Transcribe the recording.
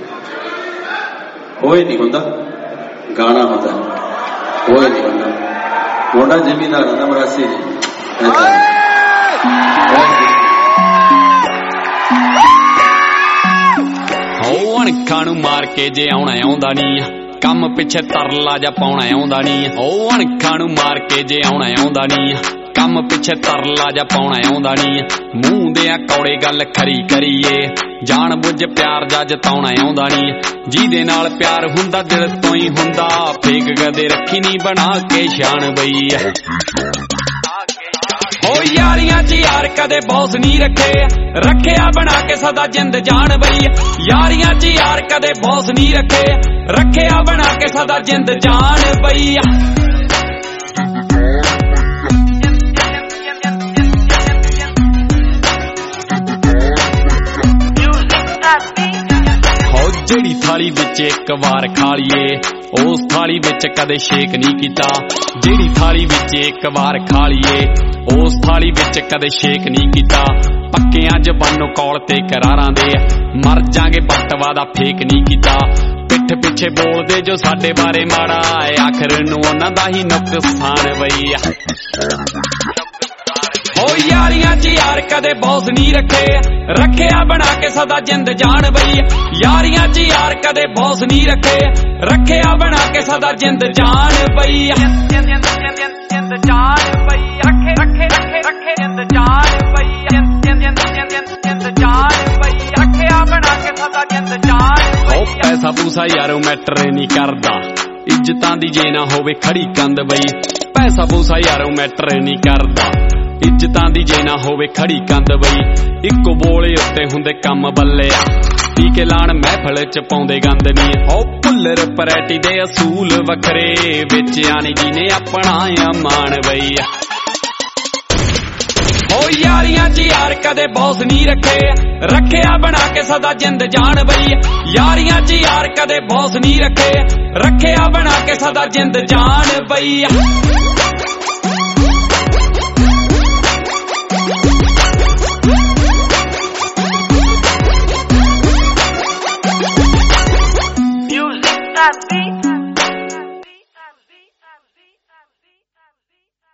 होए नहीं होंदा गाना होंदा होए नहीं होंदा मुंडा जमींदार होंदा मरासी नहीं अणखा नूं मार के जे आउणा आउंदा नहीं कम पिछे तरला जा पाउणा आउंदा नहीं अणखा नूं मार के जे आउणा आउंदा नहीं कम पिछे तरला जा पाउणा आउंदा नहीं मूंह दे कौड़े गल खरी करिए जान बुझ प्यार जा जताउणा आउंदा नहीं जिहदे नाल प्यार हुंदा दिल तो ही हुंदा फेक कदे रखी नहीं बना के शान बई ओ यारियां च यार कदे बॉस नहीं रखे रखिया बना के सदा जिंद जान बई यारियां च यार कदे बॉस नहीं रखे रखिया बना के सदा जिंद जान बई जेड़ी थाली विच एक बार खा लीए उस थाली विच कदे शेक नहीं कीता जेड़ी थाली विच एक बार खा लीए उस थाली विच कदे शेक नहीं कीता पक्कियां जबानों कौल ते करारां दे मर जांगे बटवा दा फेक नहीं कीता पिठ पिछे बोलदे जो साडे बारे माड़ा है आखिर नूं उन्हां दा ही नुकसान बई ओ यारियां च यार कदे बॉस नहीं रखे रखिया बना के सदा जिंद जान बई यारियां च यार कदे बॉस नहीं रखे रखिया बना के सदा जिंद जान बई जिंद जान बई रखे रखे रखे रखे जिंद जान बई जिंद जान बई रखिया बना के सदा जिंद जान बई पैसा पूसा यारो मैटर नहीं करदा इज्जतां दी जे ना होवे खड़ी कंद बई पैसा पूसा यारो मैटर नहीं करदा इज्जतां दी जे ना होवे खड़ी कंद बई इक्को बोले उत्ते हुंदे कम बल्लिया टीके लाण महफल च पाउंदे गंद नी ओ भुल्लर परैटी दे असूल वखरे विच आनी जी ने अपना मान बई ओ यारियां च यार कदे बॉस नहीं रखे रखिया बना के सदा जिंद जान बई यारियां च यार कदे बॉस नहीं रखे रखिया बना के सदा जिंद जान बई